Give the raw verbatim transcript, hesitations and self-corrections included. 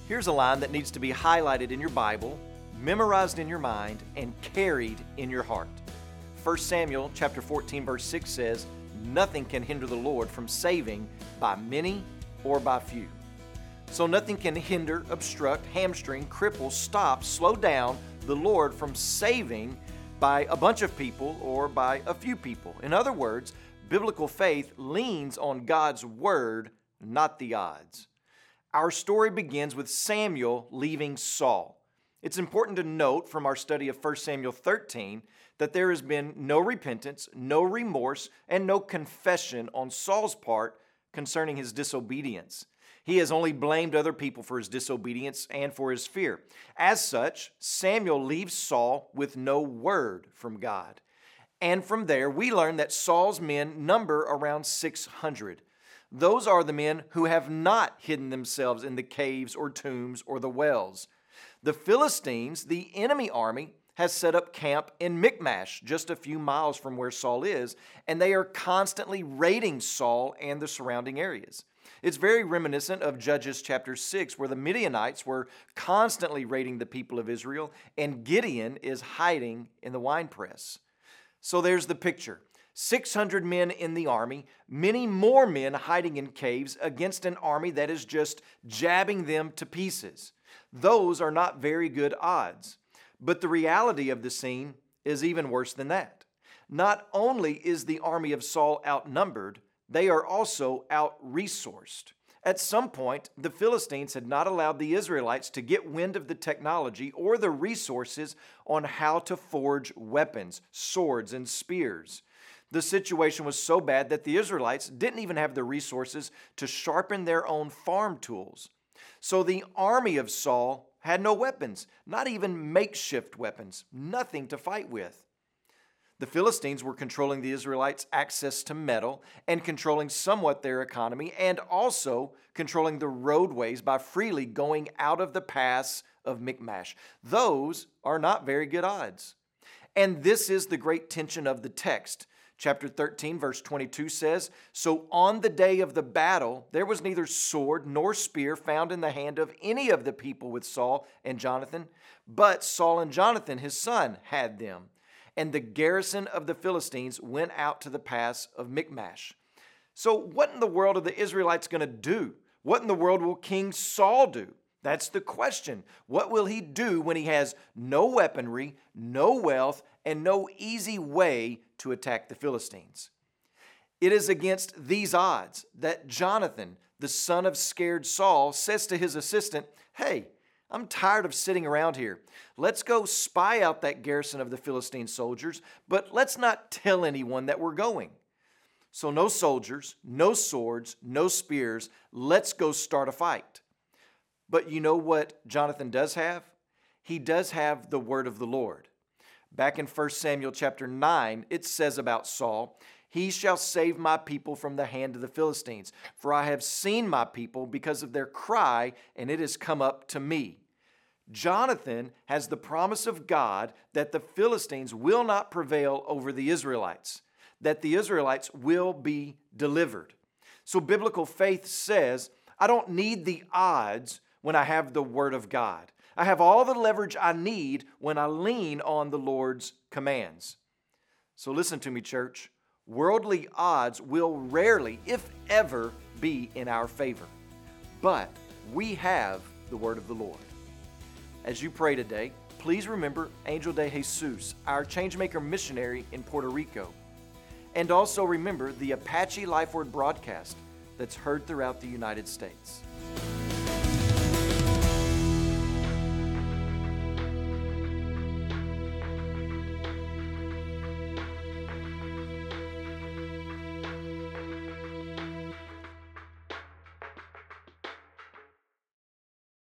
Here's a line that needs to be highlighted in your Bible, memorized in your mind, and carried in your heart. First Samuel chapter fourteen verse six says, "Nothing can hinder the Lord from saving by many or by few." So nothing can hinder, obstruct, hamstring, cripple, stop, slow down the Lord from saving by a bunch of people or by a few people. In other words, biblical faith leans on God's word, not the odds. Our story begins with Samuel leaving Saul. It's important to note from our study of First Samuel thirteen that there has been no repentance, no remorse, and no confession on Saul's part concerning his disobedience. He has only blamed other people for his disobedience and for his fear. As such, Samuel leaves Saul with no word from God. And from there, we learn that Saul's men number around six hundred. Those are the men who have not hidden themselves in the caves or tombs or the wells. The Philistines, the enemy army, has set up camp in Michmash, just a few miles from where Saul is, and they are constantly raiding Saul and the surrounding areas. It's very reminiscent of Judges chapter six, where the Midianites were constantly raiding the people of Israel, and Gideon is hiding in the winepress. So there's the picture. six hundred men in the army, many more men hiding in caves against an army that is just jabbing them to pieces. Those are not very good odds. But the reality of the scene is even worse than that. Not only is the army of Saul outnumbered, they are also out-resourced. At some point, the Philistines had not allowed the Israelites to get wind of the technology or the resources on how to forge weapons, swords, and spears. The situation was so bad that the Israelites didn't even have the resources to sharpen their own farm tools. So the army of Saul had no weapons, not even makeshift weapons, nothing to fight with. The Philistines were controlling the Israelites' access to metal and controlling somewhat their economy, and also controlling the roadways by freely going out of the pass of Michmash. Those are not very good odds. And this is the great tension of the text. Chapter thirteen, verse twenty-two says, "So on the day of the battle, there was neither sword nor spear found in the hand of any of the people with Saul and Jonathan, but Saul and Jonathan, his son, had them. And the garrison of the Philistines went out to the pass of Michmash." So what in the world are the Israelites going to do? What in the world will King Saul do? That's the question. What will he do when he has no weaponry, no wealth, and no easy way to attack the Philistines? It is against these odds that Jonathan, the son of scared Saul, says to his assistant, "Hey, I'm tired of sitting around here. Let's go spy out that garrison of the Philistine soldiers, but let's not tell anyone that we're going." So no soldiers, no swords, no spears. Let's go start a fight. But you know what Jonathan does have? He does have the word of the Lord. Back in First Samuel chapter nine, it says about Saul, "He shall save my people from the hand of the Philistines, for I have seen my people because of their cry, and it has come up to me." Jonathan has the promise of God that the Philistines will not prevail over the Israelites, that the Israelites will be delivered. So biblical faith says, I don't need the odds when I have the Word of God. I have all the leverage I need when I lean on the Lord's commands. So listen to me, church. Worldly odds will rarely, if ever, be in our favor. But we have the word of the Lord. As you pray today, please remember Angel de Jesus, our Changemaker missionary in Puerto Rico. And also remember the Apache Life Word broadcast that's heard throughout the United States.